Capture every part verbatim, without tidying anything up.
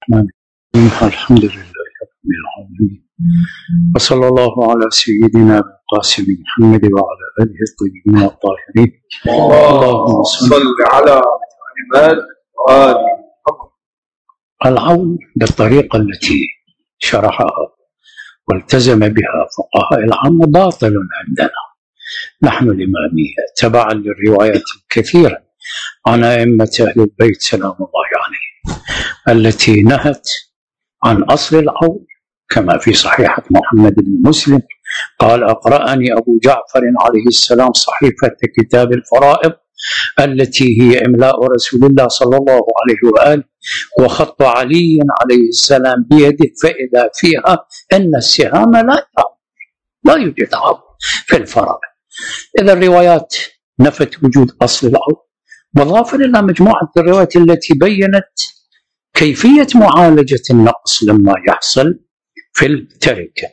الرحمن الرحيم. الحمد لله رب العالمين، وصلى الله على سيدنا القاسم محمد وعلى آله الطيبين الطاهرين. اللهم صل على محمد وآل محمد. العون بالطريقة التي شرحها والتزم بها فقهاء العام باطل عندنا نحن الإمامية، تبعا للروايات الكثيرة عن أئمة أهل البيت سلام الله عليهم التي نهت عن أصل العون، كما في صحيحة محمد بن مسلم قال: أقرأني أبو جعفر عليه السلام صحيفة كتاب الفرائض التي هي إملاء رسول الله صلى الله عليه وآله وخط علي عليه السلام بيده، فإذا فيها أن السهام لا تعود، لا يوجد عون في الفرائض. إذا الروايات نفت وجود أصل العون، وضافا إلى مجموعة الروايات التي بيّنت كيفية معالجة النقص لما يحصل في التركة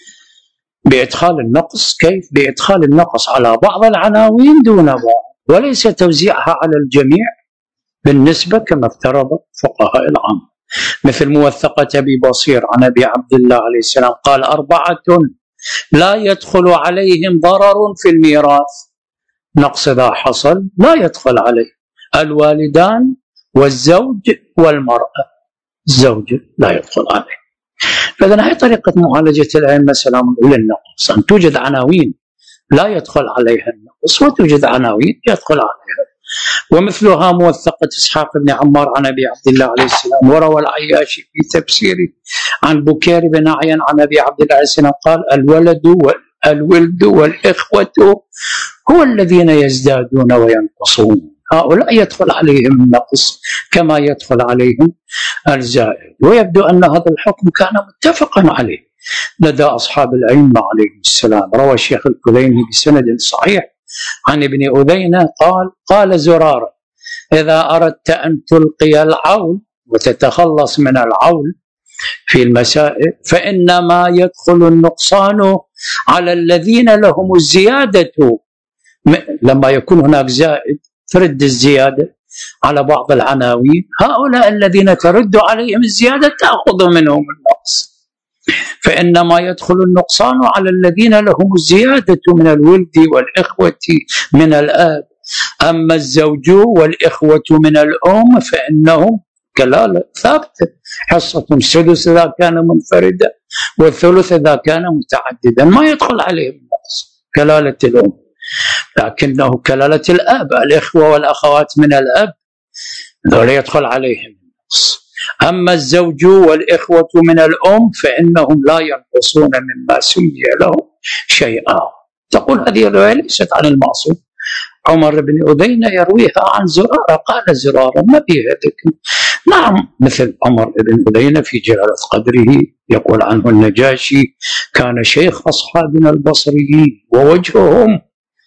بإدخال النقص. كيف؟ بإدخال النقص على بعض العناوين دون بعض، وليس توزيعها على الجميع بالنسبة كما افترض فقهاء العام، مثل موثقة أبي بصير عن أبي عبد الله عليه السلام قال: أربعة لا يدخل عليهم ضرر في الميراث. نقص إذا حصل لا يدخل عليه: الوالدان والزوج والمرأة. الزوج لا يدخل عليه. فإذا هي طريقة معالجة الأئمة سلام الله للنقص، أن توجد عناوين لا يدخل عليها النقص، وتوجد عناوين يدخل عليها. ومثلها موثقة إسحاق بن عمار عن أبي عبد الله عليه السلام، وروى العياشي في تفسيره عن بكير بن عيان عن أبي عبد الله عليه السلام قال: الولد والولد والإخوة هو الذين يزدادون وينقصون، هؤلاء يدخل عليهم النقص كما يدخل عليهم الزائد. ويبدو أن هذا الحكم كان متفقا عليه لدى أصحاب الأئمة عليهم السلام. روى الشيخ الكليني بسند صحيح عن ابن أذينة قال: قال زرارة: إذا أردت أن تلقي العول وتتخلص من العول في المسائل فإنما يدخل النقصان على الذين لهم الزيادة. لما يكون هناك زائد ترد الزيادة على بعض العناوين، هؤلاء الذين ترد عليهم الزيادة تأخذ منهم النقص، فإنما يدخل النقصان على الذين لهم الزيادة من الولد والإخوة من الآب. أما الزوج والإخوة من الأم فإنهم كلالة ثابتة، حصة سدس إذا كان منفردا والثلث إذا كان متعددا، ما يدخل عليهم النقص كلالة الأم، لكنه كلالة الأب، الإخوة والأخوات من الأب ذولا يدخل عليهم النقص. أما الزوج والإخوة من الأم فإنهم لا ينقصون مما سمي لهم شيئا. تقول هذه الرواية ليست عن المعصوم. عمر بن أذينة يرويها عن زرارة، قال زرارة: ما فيها ذكر. نعم، مثل عمر بن أذينة في جلالة قدره يقول عنه النجاشي: كان شيخ أصحابنا البصريين ووجههم،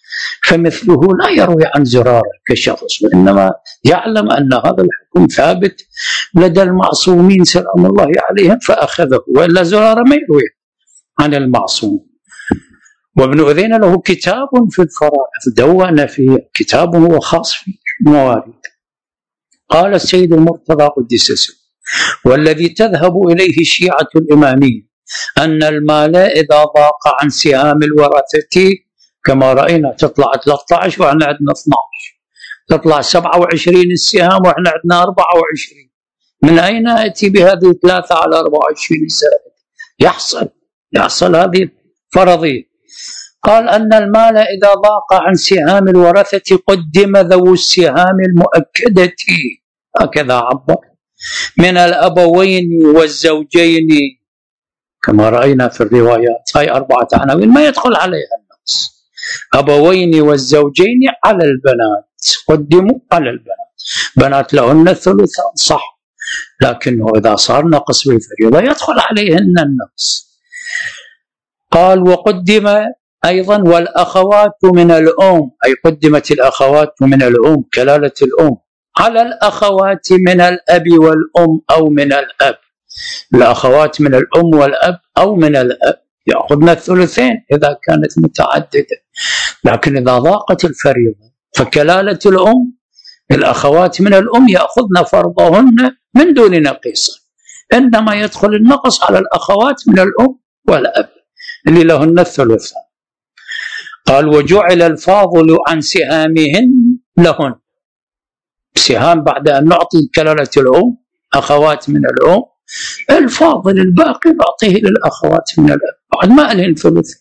فمثله لا يروي عن زرارة كشخص، وإنما يعلم أن هذا الحكم ثابت لدى المعصومين سلام الله عليهم فأخذه، وإلا زرارة ما يروي عن المعصوم. وابن أذينة له كتاب في الفرائض دون فيه، كتاب هو خاص في المواريث. قال السيد المرتضى قدس سره: والذي تذهب إليه الشيعة الإمامية أن المال إذا ضاق عن سهام الورثة، كما رأينا تطلع ثلاثة عشر وإحنا عندنا اثني عشر، تطلع سبعة وعشرين السهام وإحنا عندنا أربعة وعشرين، من أين أتي بهذه ثلاثة على أربعة وعشرين زائد؟ يحصل يحصل هذه فرضية. قال أن المال إذا ضاق عن سهام الورثة قدم ذو السهام المؤكدة، هكذا عبر، من الأبوين والزوجين، كما رأينا في الروايات. هاي أربعة عناوين ما يدخل عليها النقص: أبوين والزوجين على البنات، قدموا على البنات، بنات لهن الثلثان صح، لكنه إذا صار نقص بالفريضة يدخل عليهن النقص. قال: وقدم أيضا والأخوات من الأم، أي قدمت الأخوات من الأم كلالة الأم على الأخوات من الأب والأم أو من الأب. الأخوات من الأم والأب أو من الأب يأخذن الثلثين إذا كانت متعددة، لكن إذا ضاقت الفريضة فكلالة الأم الأخوات من الأم يأخذن فرضهن من دون نقيص. إنما يدخل النقص على الأخوات من الأم والأب اللي لهن الثلث. قال وجعل الفاضل عن سهامهن لهن، سهام بعد أن نعطي كلالة الأم أخوات من الأم، الفاضل الباقي نعطيه للأخوات من الأب بعد ما لهن ثلث.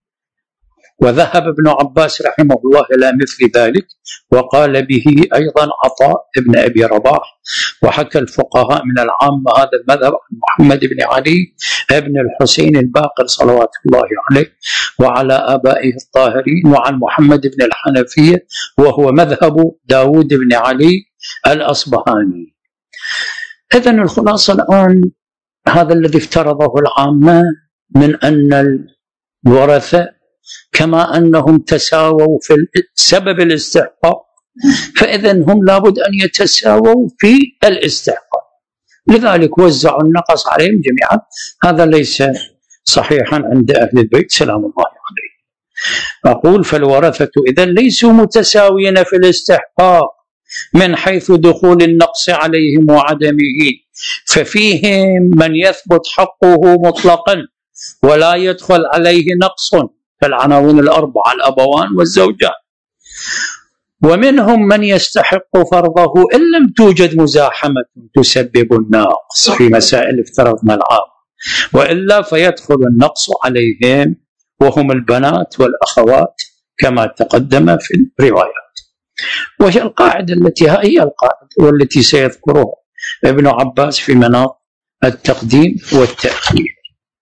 وذهب ابن عباس رحمه الله إلى مثل ذلك، وقال به أيضا عطاء ابن أبي رباح. وحكى الفقهاء من العامة هذا المذهب عن محمد بن علي ابن الحسين الباقر صلوات الله عليه وعلى آبائه الطاهرين، وعن محمد بن الحنفية وهو مذهب داود بن علي الأصبهاني. إذن الخلاصة الآن هذا الذي افترضه العامة من أن الورثة كما أنهم تساووا في سبب الاستحقاق، فإذن هم لابد أن يتساووا في الاستحقاق، لذلك وزعوا النقص عليهم جميعا. هذا ليس صحيحا عند أهل البيت سلام الله عليه. أقول فالورثة إذن ليسوا متساويين في الاستحقاق من حيث دخول النقص عليهم وعدمه، ففيهم من يثبت حقه مطلقا ولا يدخل عليه نقص كالعناوين الأربعة الأبوان والزوجان، ومنهم من يستحق فرضه إن لم توجد مزاحمة تسبب النقص في مسائل افترضنا العام، وإلا فيدخل النقص عليهم وهم البنات والأخوات كما تقدم في الروايات. وهي القاعدة التي هي القاعدة والتي سيذكرها ابن عباس في مناط التقديم والتأخير.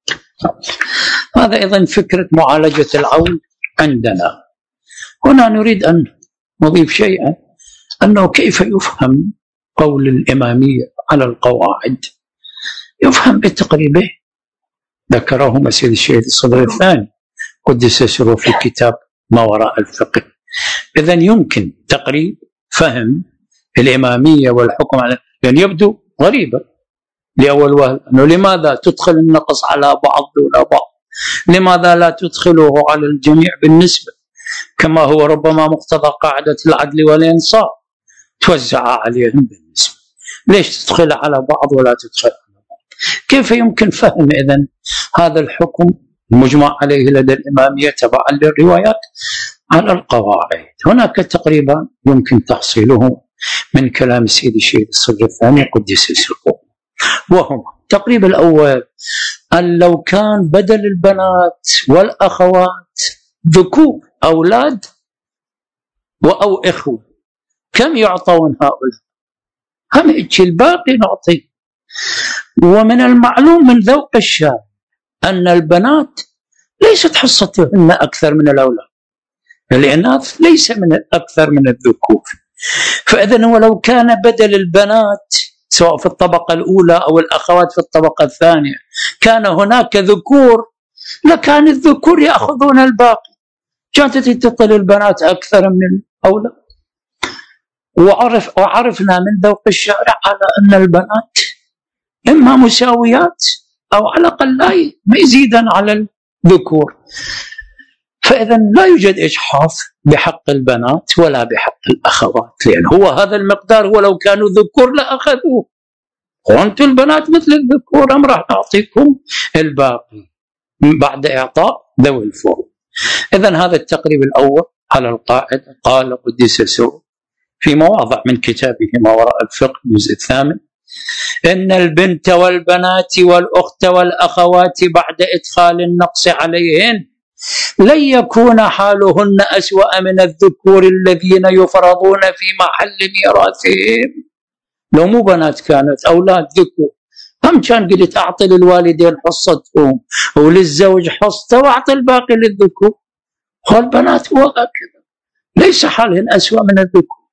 هذا أيضا فكرة معالجة العول عندنا. هنا نريد أن نضيف شيئا، أنه كيف يفهم قول الإمامية على القواعد. يفهم بالتقريبين ذكره مسيد الشيخ الصدر الثاني قدس سره في كتاب ما وراء الفقه. إذن يمكن تقريب فهم الإمامية والحكم على، يعني يبدو غريبا لأول وهل أنه لماذا تدخل النقص على بعض دون بعض؟ لماذا لا تدخله على الجميع بالنسبة كما هو ربما مقتضى قاعدة العدل والإنصاف، توزع عليهم بالنسبة؟ ليش تدخل على بعض ولا تدخل على بعض؟ كيف يمكن فهم إذن هذا الحكم المجمع عليه لدى الإمامية تبعا للروايات على القواعد؟ هناك تقريبا يمكن تحصيله من كلام سيد الشيخ الصدر الثاني قدس سره، وهما التقريب الأول أن لو كان بدل البنات والأخوات ذكور أولاد أو إخوة كم يعطون هؤلاء؟ هم إيش الباقي نعطي. ومن المعلوم من ذوق الشارع أن البنات ليست حصتهن أكثر من الأولاد، الإناث ليس من أكثر من الذكور. فإذن ولو كان بدل البنات سواء في الطبقة الأولى أو الأخوات في الطبقة الثانية كان هناك ذكور، لكان الذكور يأخذون الباقي، كانت تنتقل البنات أكثر من الأولاد. وعرف وعرفنا من ذوق الشارع على أن البنات إما مساويات أو على الأقل لا يزيدن على الذكور. فإذا لا يوجد إجحاف بحق البنات ولا بحق الأخوات، لأن هو هذا المقدار، ولو كانوا ذكور لأخذوه، وأنتم البنات مثل الذكور، أم راح نعطيكم الباقي بعد إعطاء ذوي الفروض. إذن هذا التقريب الأول على القاعدة. قال قدس سره في مواضع من كتابه ما وراء الفقه الجزء الثامن: إن البنت والبنات والأخت والأخوات بعد إدخال النقص عليهن لن يكون حالهن أسوأ من الذكور الذين يفرضون في محل ميراثهم. لو مو بنات كانت أولاد ذكور، هم كان قلت أعطي للوالدين حصتهم وللزوج حصته وأعطي الباقي للذكور. والبنات هو هكذا، ليس حالهن أسوأ من الذكور.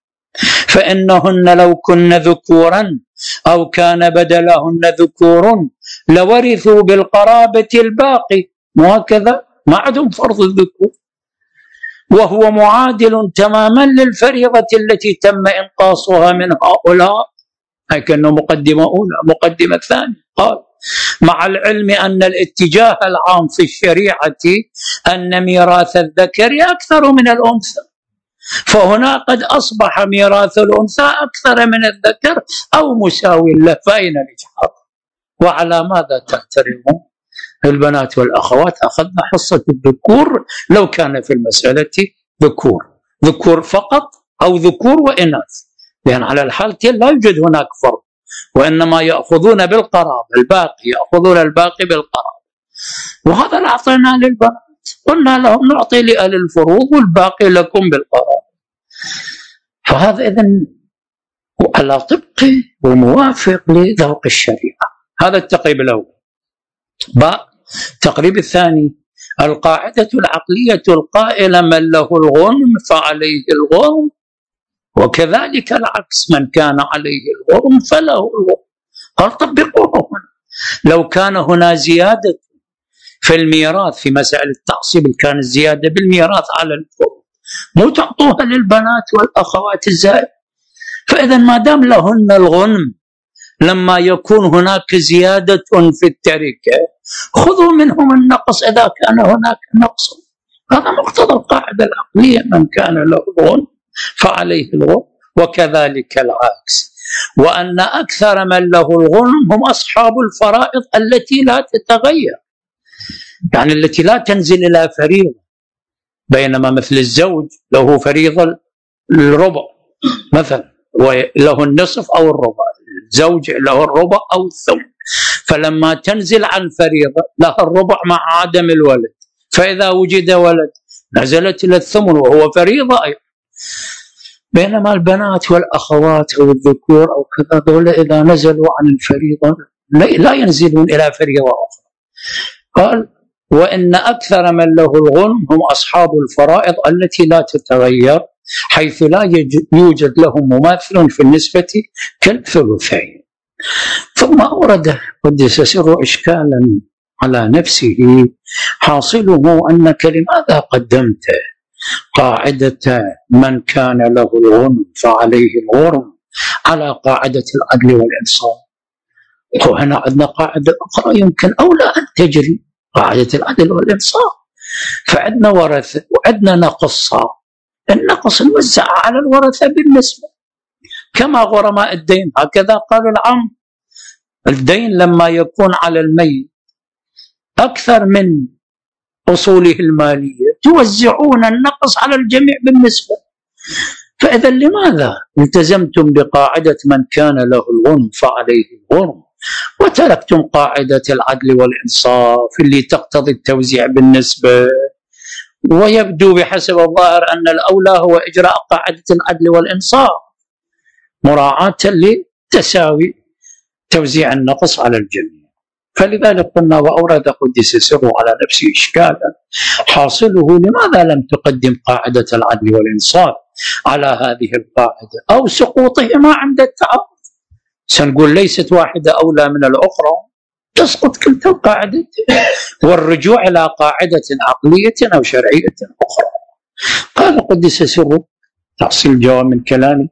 فإنهن لو كن ذكورا أو كان بدلهن ذكور لورثوا بالقرابة الباقي، وهكذا ما عندهم فرض الذكور، وهو معادل تماما للفريضة التي تم إنقاصها من هؤلاء. هي كأنه مقدمة أولى. مقدمة ثانية قال: مع العلم أن الاتجاه العام في الشريعة أن ميراث الذكر أكثر من الأنثى، فهنا قد أصبح ميراث الأنثى أكثر من الذكر أو مساوي له، فأين الإجحاف؟ وعلى ماذا تحترمون البنات والأخوات؟ أخذنا حصة الذكور لو كان في المسألة ذكور ذكور فقط أو ذكور وإناث، لأن على الحالتين لا يوجد هناك فرق، وإنما يأخذون بالقرابة، الباقي يأخذون الباقي بالقرابة. وهذا اللي أعطيناه للبنات، قلنا لهم نعطي لأهل الفروض والباقي لكم بالقرابة. فهذا إذن على طبق وموافق لذوق الشريعة. هذا التقريب الأول. باء التقريب الثاني: القاعدة العقلية القائلة من له الغنم فعليه الغرم، وكذلك العكس من كان عليه الغرم فله الغرم. قال طبقوه هنا. لو كان هنا زيادة في الميراث في مسائل التعصيب، كان الزيادة بالميراث على الفروض، مو تعطوها للبنات والأخوات الزائد. فإذا ما دام لهن الغنم لما يكون هناك زيادة في التركة خذوا منهم النقص إذا كان هناك نقص. هذا مقتضى القاعدة العقلية: من كان له الغنم فعليه الغنم وكذلك العكس. وأن أكثر من له الغنم هم أصحاب الفرائض التي لا تتغير، يعني التي لا تنزل إلى فريضة، بينما مثل الزوج له فريضة الربع مثلا وله النصف أو الربع، الزوج له الربع أو الثمن، فلما تنزل عن فريضة لها الربع مع عدم الولد، فإذا وجد ولد نزلت إلى الثمن وهو فريضة أيضا. بينما البنات والأخوات أو الذكور أو كذا دول إذا نزلوا عن الفريضة لا ينزلون إلى فريضة أخرى. قال: وإن أكثر من له الغنم هم أصحاب الفرائض التي لا تتغير، حيث لا يوجد لهم مماثل في النسبة كالثلثين. ثم أورد قدس سره إشكالا على نفسه، حاصله أنك لماذا قدمت قاعدة من كان له الغنم فعليه الغرم على قاعدة العدل والإنصاف؟ وهنا عندنا قاعدة أخرى يمكن أولى أن تجري، قاعدة العدل والإنصاف. فعندنا ورثة وعندنا نقصة، النقص نوزع على الورثة بالنسبة كما غرماء الدين. هكذا قال العام: الدين لما يكون على الميت أكثر من أصوله المالية توزعون النقص على الجميع بالنسبة. فإذا لماذا التزمتم بقاعدة من كان له الغنم فعليه الغرم وتركتم قاعدة العدل والإنصاف اللي تقتضي التوزيع بالنسبة؟ ويبدو بحسب الظاهر أن الأولى هو إجراء قاعدة العدل والإنصاف مراعاة لتساوي توزيع النقص على الجميع. فلذلك قلنا: وأورد قدس سره على نفسه إشكالا، حاصله لماذا لم تقدم قاعدة العدل والإنصاف على هذه القاعدة أو سقوطهما عند التعارض؟ سنقول ليست واحدة أولى من الأخرى، تسقط كلتا القاعدة والرجوع إلى قاعدة عقلية أو شرعية أخرى. قال قدس سره تحصيل الجواب من كلامه،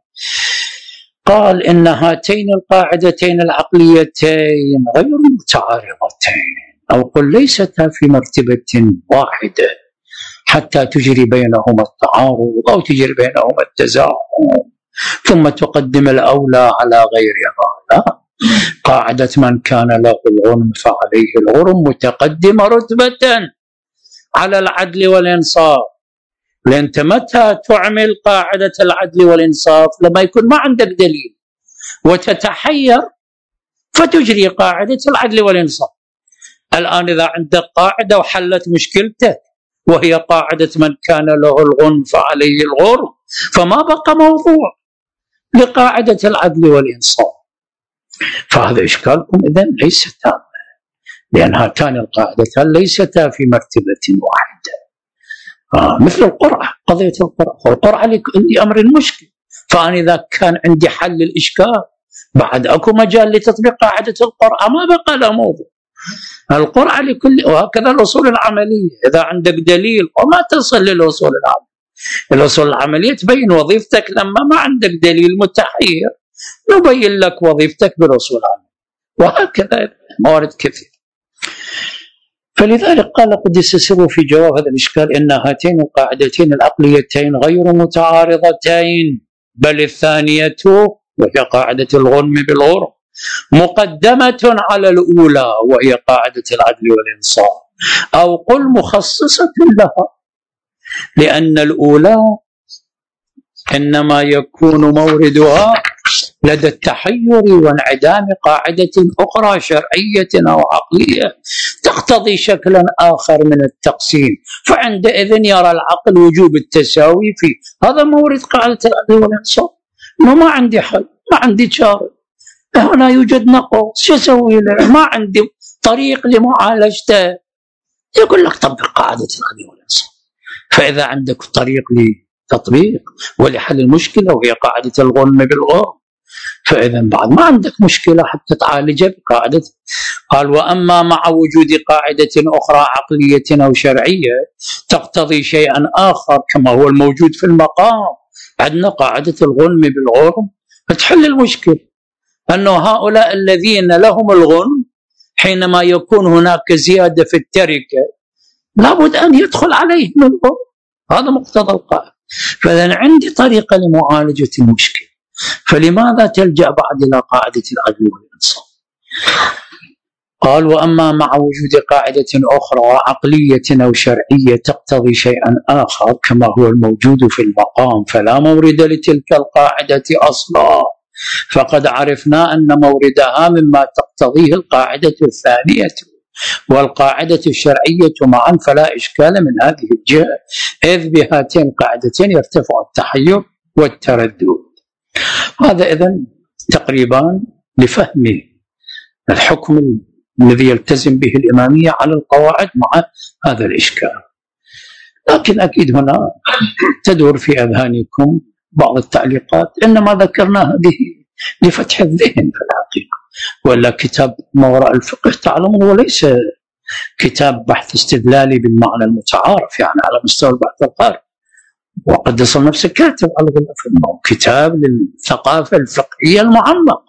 قال: إن هاتين القاعدتين العقليتين غير متعارضتين، أو قل ليستا في مرتبة واحدة حتى تجري بينهما التعارض أو تجري بينهما التزاحم ثم تقدم الأولى على غيرها. لا، قاعدة من كان له الغنم فعليه الغرم متقدمة رتبة على العدل والإنصاف، لأن متى تعمل قاعدة العدل والإنصاف؟ لما يكون ما عندك دليل وتتحير فتجري قاعدة العدل والإنصاف. الآن إذا عندك قاعدة وحلت مشكلتك وهي قاعدة من كان له الغنم فعليه الغرم، فما بقى موضوع لقاعدة العدل والإنصاف. فهذا إشكالكم إذن ليس تام، لأن هاتان القاعدتان ليستا في مرتبة واحدة. آه مثل القرعة، قضية القرعة، والقرعة لأمر مشكل، فأنا إذا كان عندي حل الإشكال بعد أكو مجال لتطبيق قاعدة القرعة، ما بقى له موضوع. القرعة لكل، وهكذا الأصول العملية، إذا عندك دليل وما تصل للأصول العملية، الأصول العملية تبين وظيفتك، لما ما عندك دليل متحير نبين لك وظيفتك بالأصول العملية، وهكذا موارد كثير. فلذلك قال قدس سره في جواب هذا الإشكال: إن هاتين القاعدتين العقليتين غير متعارضتين، بل الثانية وهي قاعدة الغنم بالغرم مقدمة على الأولى وهي قاعدة العدل والإنصاف، أو قل مخصصة لها، لأن الأولى إنما يكون موردها لدى التحير وانعدام قاعدة أخرى شرعية أو عقلية تقتضي شكلا آخر من التقسيم، فعندئذ يرى العقل وجوب التساوي فيه. هذا مورد قاعدة العدل والإنصاف. ما عندي حل، ما عندي شارع، هنا يوجد نقص، شو أسوي له؟ ما عندي طريق لمعالجته. يقول لك طبق قاعدة العدل والإنصاف. فإذا عندك طريق لتطبيق ولحل المشكلة وهي قاعدة الغنم بالغرم، فإذا بعد ما عندك مشكلة حتى تعالجها بقاعدة. قال وأما مع وجود قاعدة أخرى عقلية أو شرعية تقتضي شيئا آخر كما هو الموجود في المقام، عندنا قاعدة الغنم بالغرم فتحل المشكلة، أنه هؤلاء الذين لهم الغنم حينما يكون هناك زيادة في التركة لابد أن يدخل عليهم الغنم، هذا مقتضى القاعدة. فإذا عندي طريقة لمعالجة المشكلة، فلماذا تلجأ بعد إلى قاعدة العدل والإنصاف؟ قال وأما مع وجود قاعدة أخرى عقلية أو شرعية تقتضي شيئا آخر كما هو الموجود في المقام فلا مورد لتلك القاعدة أصلا، فقد عرفنا أن موردها مما تقتضيه القاعدة الثانية والقاعدة الشرعية معا، فلا إشكال من هذه الجهة، إذ بهاتين القاعدتين يرتفع التحير والتردد. هذا إذن تقريبا لفهم الحكم الذي يلتزم به الإمامية على القواعد مع هذا الإشكال. لكن أكيد هنا تدور في أذهانكم بعض التعليقات، إنما ذكرنا هذه لفتح الذهن في الحقيقة، ولا كتاب ما وراء الفقه تعلمون وليس كتاب بحث استدلالي بالمعنى المتعارف يعني على مستوى البحث القارئ، وقد يصل نفسه كاتب على غلاف كتاب للثقافة الفقهية المعمقة.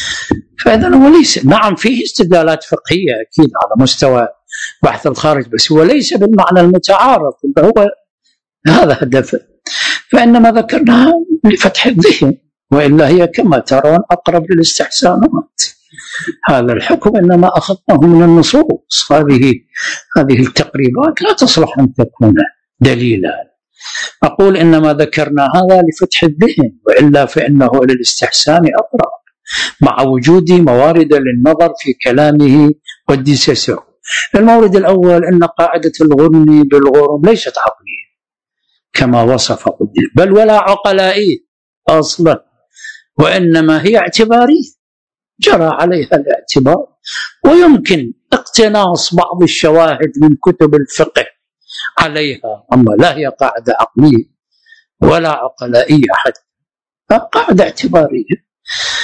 فإذا هو ليس، نعم فيه استدلالات فقهية أكيد على مستوى بحث الخارج، بس هو ليس بالمعنى المتعارف، هو هذا هدفه. فإنما ذكرناها لفتح الذهن، وإلا هي كما ترون أقرب للاستحسانات. هذا الحكم إنما أخذناه من النصوص، هذه هذه التقريبات لا تصلح أن تكون دليلا. أقول إنما ذكرنا هذا لفتح الذهن، وإلا فإنه للاستحسان أقرب مع وجود موارد للنظر في كلامه قدس سره. المورد الأول أن قاعدة الغنم بالغرم ليست عقلية كما وصف قدس، بل ولا عقلائية أصلا، وإنما هي اعتبارية جرى عليها الاعتبار، ويمكن اقتناص بعض الشواهد من كتب الفقه عليها، أما لا هي قاعدة عقلية ولا عقلائية حتى، قاعدة اعتبارية،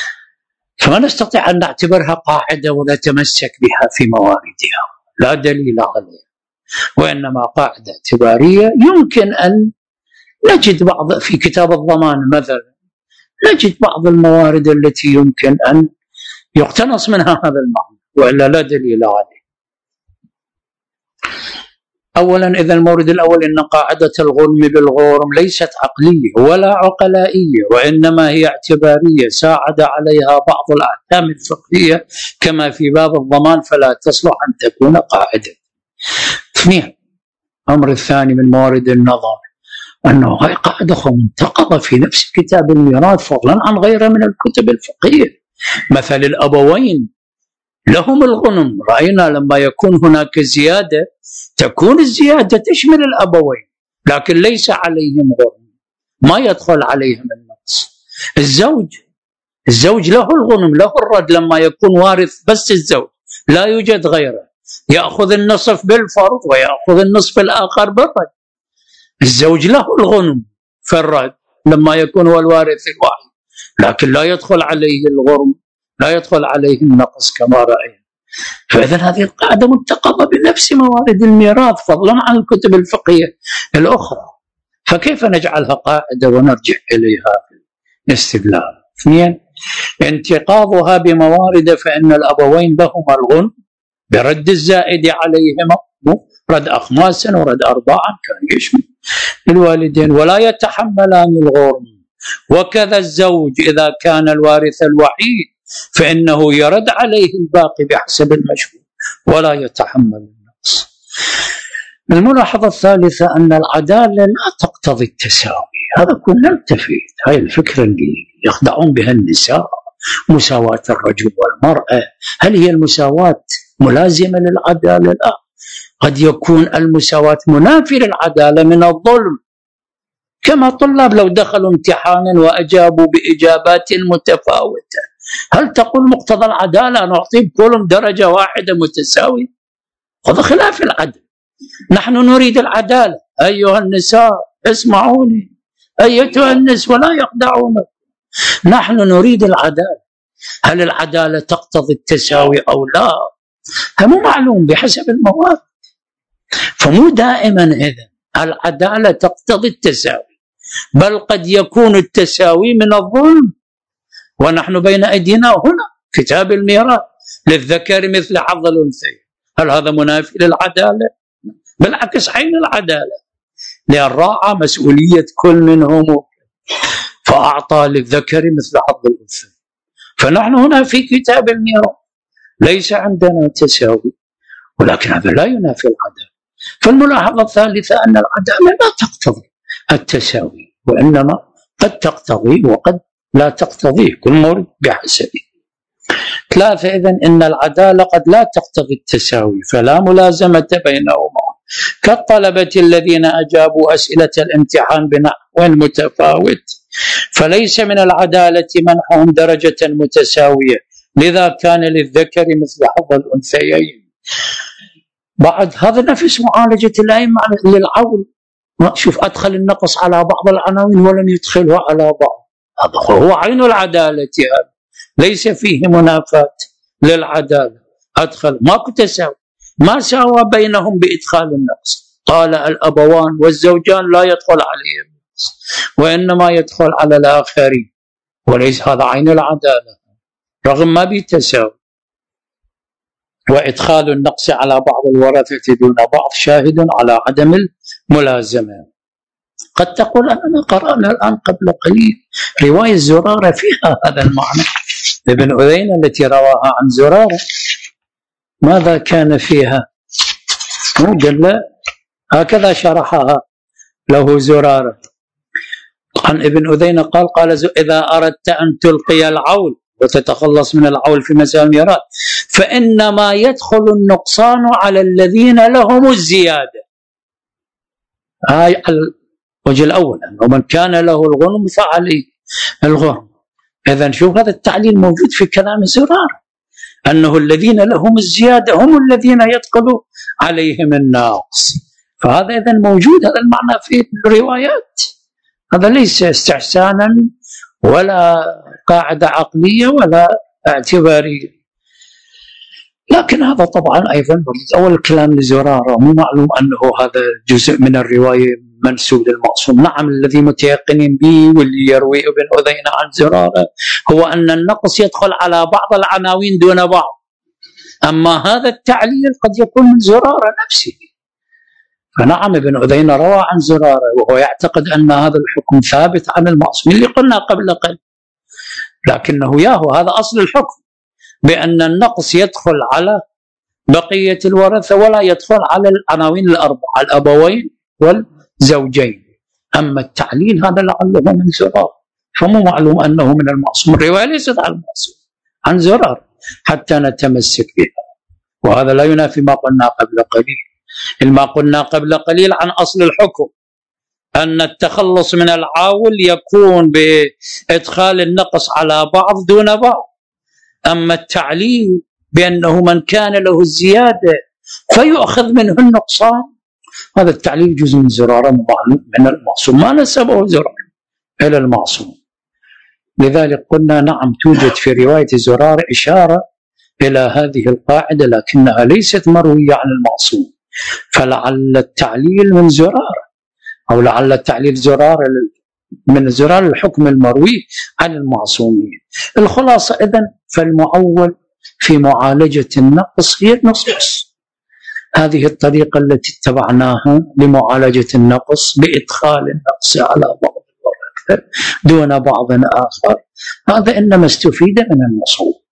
فما نستطيع أن نعتبرها قاعدة ونتمسك بها في مواردها، لا دليل عليها، وإنما قاعدة اعتبارية. يمكن أن نجد بعض في كتاب الضمان مثلا، نجد بعض الموارد التي يمكن أن يقتنص منها هذا المعنى، وإلا لا دليل عليه. أولا إذا المورد الأول أن قاعدة الغنم بالغرم ليست عقلية ولا عقلائية، وإنما هي اعتبارية ساعد عليها بعض الأحكام الفقهية كما في باب الضمان، فلا تصلح أن تكون قاعدة. اثنين، الأمر الثاني من موارد النظر أنه هي قاعدة منتقضة في نفس كتاب الميراث فضلا عن غيره من الكتب الفقهية. مثل الأبوين لهم الغنم، رأينا لما يكون هناك زيادة تكون الزيادة تشمل الأبوين لكن ليس عليهم غنم، ما يدخل عليهم النقص. الزوج الزوج له الغنم، له الرد لما يكون وارث بس الزوج لا يوجد غيره، يأخذ النصف بالفرض ويأخذ النصف الآخر بالرد. الزوج له الغنم في الرد لما يكون هو الوارث الواحد، لكن لا يدخل عليه الغرم، لا يدخل عليه النقص كما رأينا. فإذا هذه القاعدة منتقضة بنفس موارد الميراث فضلا عن الكتب الفقهية الأخرى، فكيف نجعلها قاعدة ونرجع إليها في الاستدلال؟ اثنين، انتقاضها بموارد، فإن الأبوين لهما الغنم برد الزائد عليهما، رد أخماسا ورد أرباعا كان يشمل الوالدين، ولا يتحملان الغرم. وكذا الزوج إذا كان الوارث الوحيد فإنه يرد عليه الباقي بحسب المشهور ولا يتحمل النقص. الملاحظة الثالثة أن العدالة لا تقتضي التساوي. هذا كنا نلتفت، هاي الفكرة اللي يخدعون بها النساء، مساواة الرجل والمرأة. هل هي المساواة ملازمة للعدالة؟ لا، قد يكون المساواة منافي للعدالة من الظلم، كما طلاب لو دخلوا امتحانا وأجابوا بإجابات متفاوتة، هل تقول مقتضى العدالة نعطي كلهم درجة واحدة متساوية؟ هذا خلاف العدل. نحن نريد العدالة. أيها النساء اسمعوني، أيتها النسوة لا يخدعونك، نحن نريد العدالة. هل العدالة تقتضي التساوي أو لا؟ هم معلوم بحسب المواد، فمو دائما إذن العدالة تقتضي التساوي، بل قد يكون التساوي من الظلم. ونحن بين أيدينا هنا كتاب الميراث للذكر مثل حظ الأنثيين، هل هذا منافي للعدالة؟ بالعكس عين العدالة، لأن راعى مسؤولية كل منهم فأعطى للذكر مثل حظ الأنثيين. فنحن هنا في كتاب الميراث ليس عندنا تساوي، ولكن هذا لا ينافي العدالة. فالملاحظة الثالثة أن العدالة لا تقتضي التساوي، وإنما قد تقتضي وقد لا تقتضي، كل مورد بحسبه. ثلاثة، إذن إن العدالة قد لا تقتضي التساوي، فلا ملازمة بينهما، كالطلبة الذين أجابوا أسئلة الامتحان بنحو متفاوت، فليس من العدالة منحهم درجة متساوية، لذا كان للذكر مثل حظ الأنثيين. بعد هذا نفس معالجة الأئمة للعول، شوف أدخل النقص على بعض العناوين ولم يدخله على بعض، هذا هو عين العدالة، هذا ليس فيه منافاة للعدالة. أدخل ماكو تساوي، ما ساوى بينهم بإدخال النقص. قال الأبوان والزوجان لا يدخل عليهم النقص، وإنما يدخل على الآخرين، وليس هذا عين العدالة رغم ما بيتساوي. وإدخال النقص على بعض الورثة دون بعض شاهد على عدم الملازمة. قد تقول أننا قرأنا الآن قبل قليل رواية زرارة فيها هذا المعنى، ابن أذينة التي رواها عن زرارة، ماذا كان فيها؟ قال هكذا شرحها له زرارة عن ابن أذينة، قال قال إذا أردت أن تلقي العول وتتخلص من العول في مسائل الميراث فإنما يدخل النقصان على الذين لهم الزيادة. هاي الوجه الأول، أنه من كان له الغنم فعليه الغرم. إذن شوف هذا التعليل موجود في كلام زرار، أنه الذين لهم الزيادة هم الذين يدخل عليهم النقص. فهذا إذن موجود هذا المعنى في الروايات، هذا ليس استحسانا ولا قاعدة عقلية ولا اعتبارية. لكن هذا طبعا أيضا أول الكلام لزرارة، مو معلوم أنه هذا جزء من الرواية منسوب للمعصوم. نعم الذي متيقنين به واللي يروي ابن أذينة عن زرارة هو أن النقص يدخل على بعض العناوين دون بعض، أما هذا التعليل قد يكون من زرارة نفسه. فنعم ابن أذينة روى عن زرارة وهو يعتقد أن هذا الحكم ثابت عن المعصوم اللي قلنا قبل قليل، لكنه ياهو هذا أصل الحكم، بأن النقص يدخل على بقية الورثة ولا يدخل على العناوين الأربعة الأبوين والزوجين. أما التعليل هذا لعله من زرار، فمو معلوم أنه من المعصوم. الرواية ليست عن المعصوم، عن زرار حتى نتمسك بها، وهذا لا ينافي ما قلنا قبل قليل. ما قلنا قبل قليل عن أصل الحكم أن التخلص من العاول يكون بإدخال النقص على بعض دون بعض، أما التعليل بأنه من كان له الزيادة فيؤخذ منه النقصان، هذا التعليل جزء من زرارة معلوم من المعصوم، ما نسبه زرارة إلى المعصوم. لذلك قلنا نعم توجد في رواية زرارة إشارة إلى هذه القاعدة، لكنها ليست مروية عن المعصوم، فلعل التعليل من زرارة، أو لعل التعليل زرارة من زرار الحكم المروي عن المعصومين. الخلاصة إذن فالمعول في معالجة النقص هي النصوص، هذه الطريقة التي اتبعناها لمعالجة النقص بإدخال النقص على بعض الورثة دون بعض آخر، هذا إنما استفيد من النصوص.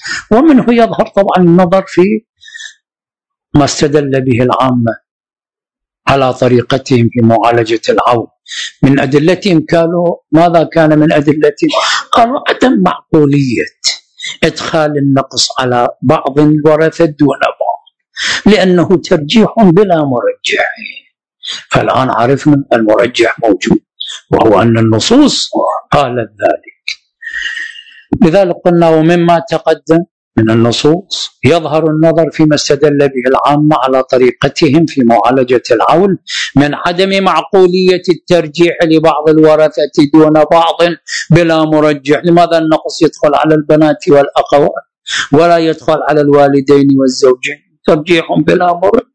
ومنه يظهر طبعا النظر في ما استدل به العامة على طريقتهم في معالجة العون. من أدلتهم كانوا ماذا كان من أدلتهم؟ قالوا عدم معقولية إدخال النقص على بعض الورثة دون بعض، لأنه ترجيح بلا مرجح. فالآن عرفنا المرجح موجود، وهو أن النصوص قالت ذلك. لذلك قلنا ومما تقدم من النصوص يظهر النظر فيما استدل به العامة على طريقتهم في معالجة العول من عدم معقولية الترجيح لبعض الورثة دون بعض بلا مرجح. لماذا النقص يدخل على البنات والأخوات ولا يدخل على الوالدين والزوجين؟ ترجيح بلا مرجح.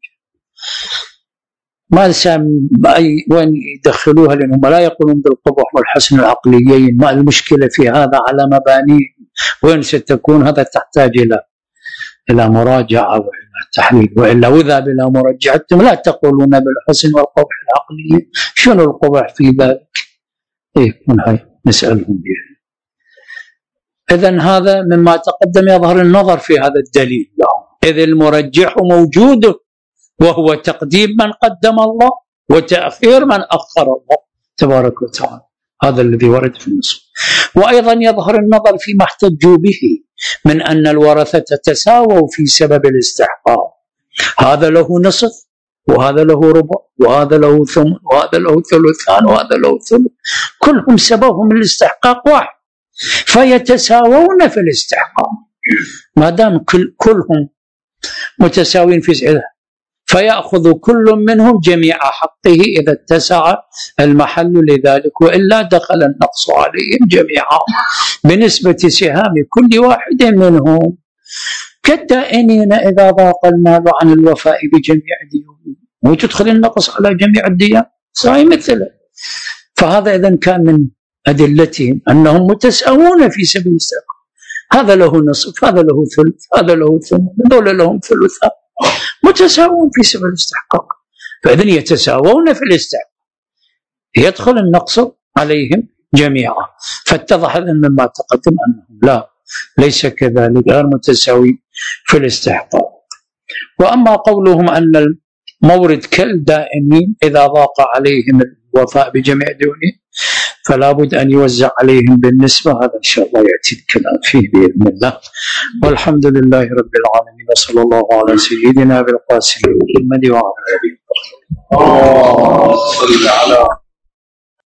ما سام أي وين يدخلوها، لأنهم لا يقولون بالقبح والحسن العقليين. ما المشكلة في هذا على مبانيه؟ وين ستكون؟ هذا تحتاج إلى إلى مراجعة وإلى تحليل، وإلا وإذا بلا مرجعة لا تقولون بالحسن والقبح العقلي. شنو القبح في ذلك؟ إيه من هاي نسألهم بها. إذن هذا مما تقدم يظهر النظر في هذا الدليل لهم، إذ المرجح موجود وهو تقديم من قدم الله وتأخير من أخر الله تبارك وتعالى. هذا الذي ورد في النصوص. وأيضا يظهر النظر فيما احتجوا به من أن الورثة تساووا في سبب الاستحقاق، هذا له نصف وهذا له ربع وهذا له ثمن وهذا له ثلثان وهذا له ثلث، كلهم سببهم الاستحقاق واحد، فيتساوون في الاستحقاق ما دام كل كلهم متساوين في سعره، فيأخذ كل منهم جميع حقه إذا اتسع المحل لذلك، وإلا دخل النقص عليهم جميعا بنسبة سهام كل واحد منهم، كالدائنين إذا ضاق المال عن الوفاء بجميع ديونهم، وتدخل النقص على جميع الديان صحيح مثله. فهذا إذن كان من أدلتهم أنهم متساوون في سبيل الاستحقاق، هذا له نصف هذا له ثلث هذا له ثمن هذول لهم ثلثان، متساوون في سبيل الاستحقاق. فإذن يتساوون في الاستحقاق، يدخل النقص عليهم جميعا. فاتضح مما تقدم أنهم لا ليس كذلك، غير متساوي في الاستحقاق. وأما قولهم أن المورد كالدائمين إذا ضاق عليهم الوفاء بجميع ديونهم فلا بد أن يوزع عليهم بالنسبة، هذا إن شاء الله يأتي الكلام فيه بإذن الله. والحمد لله رب العالمين، وصلى الله على سيدنا بالقاسم محمد وعلى آله وصحبه.